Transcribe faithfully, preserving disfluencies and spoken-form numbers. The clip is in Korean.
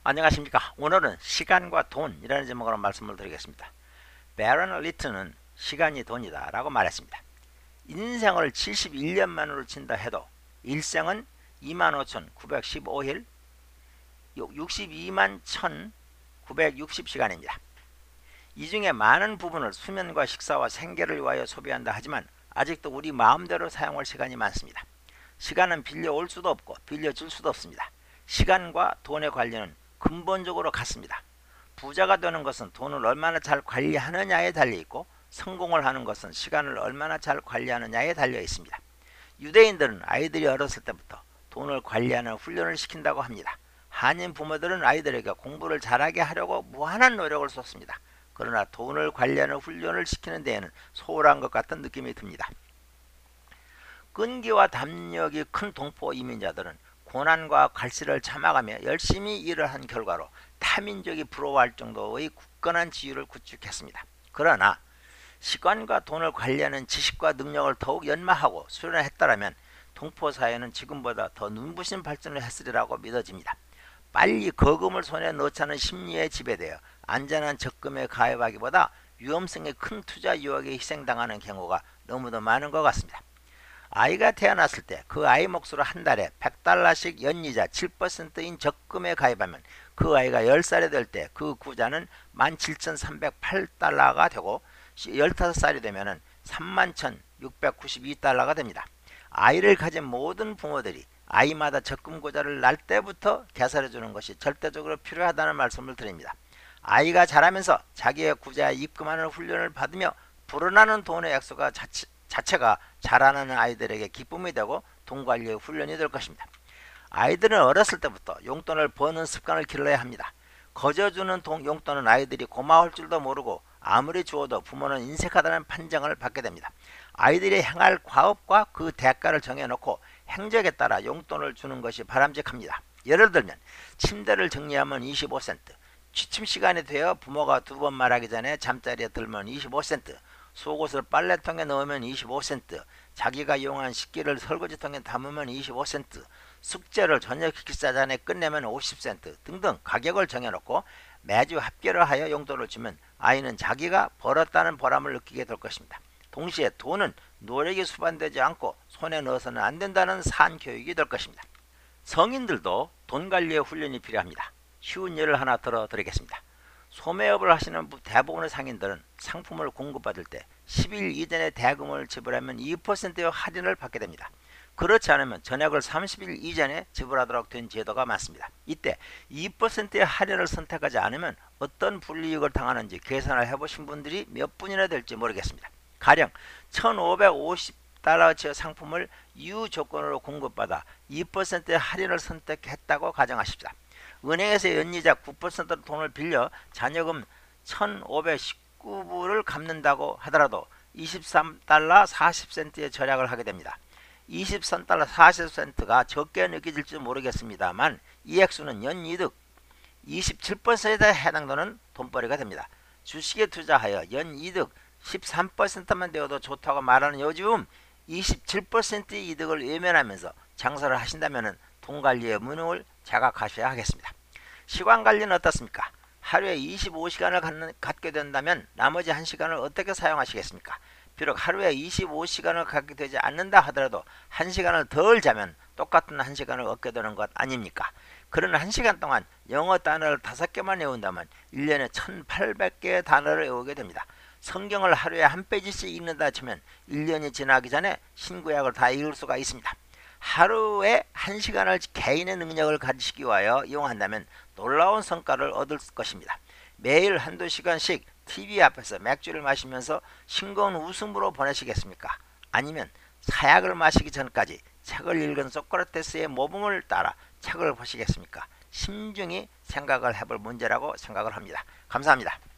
안녕하십니까. 오늘은 시간과 돈이라는 제목으로 말씀을 드리겠습니다. 베런 리튼은 시간이 돈이다 라고 말했습니다. 인생을 칠십일 년만으로 친다 해도 일생은 이만 오천구백십오 일 육십이만 천구백육십 시간입니다. 이 중에 많은 부분을 수면과 식사와 생계를 위하여 소비한다 하지만 아직도 우리 마음대로 사용할 시간이 많습니다. 시간은 빌려올 수도 없고 빌려줄 수도 없습니다. 시간과 돈의 관련은 근본적으로 같습니다. 부자가 되는 것은 돈을 얼마나 잘 관리하느냐에 달려있고 성공을 하는 것은 시간을 얼마나 잘 관리하느냐에 달려 있습니다. 유대인들은 아이들이 어렸을 때부터 돈을 관리하는 훈련을 시킨다고 합니다. 한인 부모들은 아이들에게 공부를 잘하게 하려고 무한한 노력을 쏟습니다. 그러나 돈을 관리하는 훈련을 시키는 데에는 소홀한 것 같은 느낌이 듭니다. 끈기와 담력이 큰 동포 이민자들은 고난과 갈시를 참아가며 열심히 일을 한 결과로 타민족이 부러워할 정도의 굳건한 지위를 구축했습니다. 그러나 시간과 돈을 관리하는 지식과 능력을 더욱 연마하고 수련했더라면 동포 사회는 지금보다 더 눈부신 발전을 했으리라고 믿어집니다. 빨리 거금을 손에 넣자는 심리에 지배되어 안전한 적금에 가입하기보다 위험성의 큰 투자 유혹에 희생당하는 경우가 너무도 많은 것 같습니다. 아이가 태어났을 때 그 아이 몫으로 한 달에 백 달러씩 연이자 칠 퍼센트인 적금에 가입하면 그 아이가 열 살이 될 때 그 구자는 만 칠천삼백팔 달러가 되고 열다섯 살이 되면 삼만 천육백구십이 달러가 됩니다. 아이를 가진 모든 부모들이 아이마다 적금 구자를 날 때부터 개설해 주는 것이 절대적으로 필요하다는 말씀을 드립니다. 아이가 자라면서 자기의 구자에 입금하는 훈련을 받으며 불어나는 돈의 액수가 자치, 자체가 자라나는 아이들에게 기쁨이 되고 돈 관리의 훈련이 될 것입니다. 아이들은 어렸을 때부터 용돈을 버는 습관을 길러야 합니다. 거저주는 돈, 용돈은 아이들이 고마울 줄도 모르고 아무리 주어도 부모는 인색하다는 판정을 받게 됩니다. 아이들이 행할 과업과 그 대가를 정해놓고 행적에 따라 용돈을 주는 것이 바람직합니다. 예를 들면 침대를 정리하면 이십오 센트, 취침 시간이 되어 부모가 두 번 말하기 전에 잠자리에 들면 이십오 센트, 속옷을 빨래통에 넣으면 이십오 센트, 자기가 이용한 식기를 설거지통에 담으면 이십오 센트, 숙제를 저녁 식사 전에 끝내면 오십 센트 등등 가격을 정해놓고 매주 합계를 하여 용돈을 주면 아이는 자기가 벌었다는 보람을 느끼게 될 것입니다. 동시에 돈은 노력이 수반되지 않고 손에 넣어서는 안 된다는 산교육이 될 것입니다. 성인들도 돈 관리의 훈련이 필요합니다. 쉬운 예를 하나 들어드리겠습니다. 소매업을 하시는 대부분의 상인들은 상품을 공급받을 때 십 일 이전에 대금을 지불하면 이 퍼센트의 할인을 받게 됩니다. 그렇지 않으면 전액을 삼십 일 이전에 지불하도록 된 제도가 많습니다. 이때 이 퍼센트의 할인을 선택하지 않으면 어떤 불이익을 당하는지 계산을 해보신 분들이 몇 분이나 될지 모르겠습니다. 가령 천오백오십 달러어치의 상품을 이유 조건으로 공급받아 이 퍼센트의 할인을 선택했다고 가정하십시다. 은행에서 연이자 구 퍼센트 돈을 빌려 잔여금 천오백십구 불을 갚는다고 하더라도 이십삼 달러 사십 센트의 절약을 하게 됩니다. 이십삼 달러 사십 센트가 적게 느껴질지 모르겠습니다만 이 액수는 연이득 이십칠 퍼센트에 해당되는 돈벌이가 됩니다. 주식에 투자하여 연이득 십삼 퍼센트만 되어도 좋다고 말하는 요즘 이십칠 퍼센트의 이득을 외면하면서 장사를 하신다면 돈관리의 무능을 자각하셔야 하겠습니다. 시간관리는 어떻습니까? 하루에 이십오 시간을 갖는, 갖게 된다면 나머지 한 시간을 어떻게 사용하시겠습니까? 비록 하루에 이십오 시간을 갖게 되지 않는다 하더라도 한 시간을 덜 자면 똑같은 한 시간을 얻게 되는 것 아닙니까? 그런 한 시간 동안 영어 단어를 다섯 개만 외운다면 일 년에 천팔백 개의 단어를 외우게 됩니다. 성경을 하루에 한 페이지씩 읽는다 치면 일 년이 지나기 전에 신구약을 다 읽을 수가 있습니다. 하루에 한 시간을 개인의 능력을 가지시기 위하여 이용한다면 놀라운 성과를 얻을 것입니다. 매일 한두 시간씩 티비 앞에서 맥주를 마시면서 싱거운 웃음으로 보내시겠습니까? 아니면 사약을 마시기 전까지 책을 읽은 소크라테스의 모범을 따라 책을 보시겠습니까? 심중히 생각을 해볼 문제라고 생각을 합니다. 감사합니다.